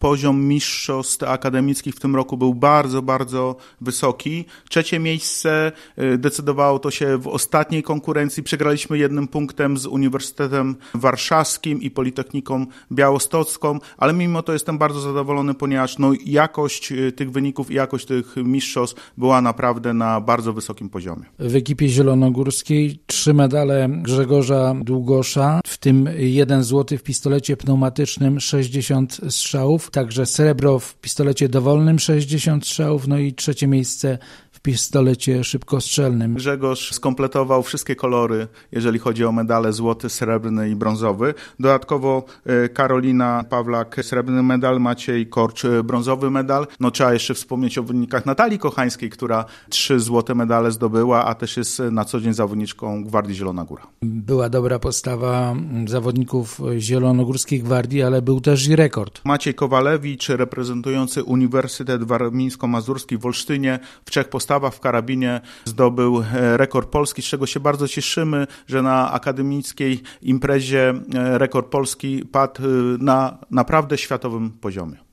poziom mistrzostw akademickich w tym roku był bardzo, bardzo wysoki. Trzecie miejsce decydowało to się w ostatniej konkurencji. Przegraliśmy 1 punktem z Uniwersytetem Warszawskim i Politechniką Białostocką, ale mimo to jestem bardzo zadowolony, ponieważ jakość tych wyników i jakość tych mistrzostw była naprawdę na bardzo wysokim poziomie. W ekipie zielonogórskiej 3 medale Grzegorza Długosza, w tym 1 złoty w pistolecie pneumatycznym, 60 strzałów, także srebro w pistolecie dowolnym, 60 strzałów, i 3 miejsce w pistolecie szybkostrzelnym. Grzegorz skompletował wszystkie kolory, jeżeli chodzi o medale złoty, srebrny i brązowy. Dodatkowo Karolina Pawlak srebrny medal, Maciej Korcz brązowy medal. Trzeba jeszcze wspomnieć o wynikach Natalii Kochańskiej, która 3 złote medale zdobyła, a też jest na co dzień zawodniczką Gwardii Zielona Góra. Była dobra postawa zawodników Zielonogórskiej Gwardii, ale był też i rekord. Maciej Kowalewicz, reprezentujący Uniwersytet Warmińsko-Mazurski w Olsztynie, w 3 postawach w karabinie zdobył rekord Polski, z czego się bardzo cieszymy, że na akademickiej imprezie rekord Polski padł na naprawdę światowym poziomie.